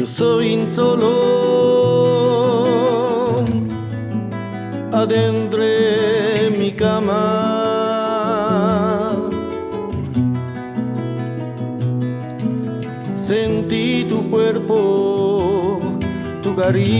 Yo soy un solo adentro de mi cama. Sentí tu cuerpo, tu cariño.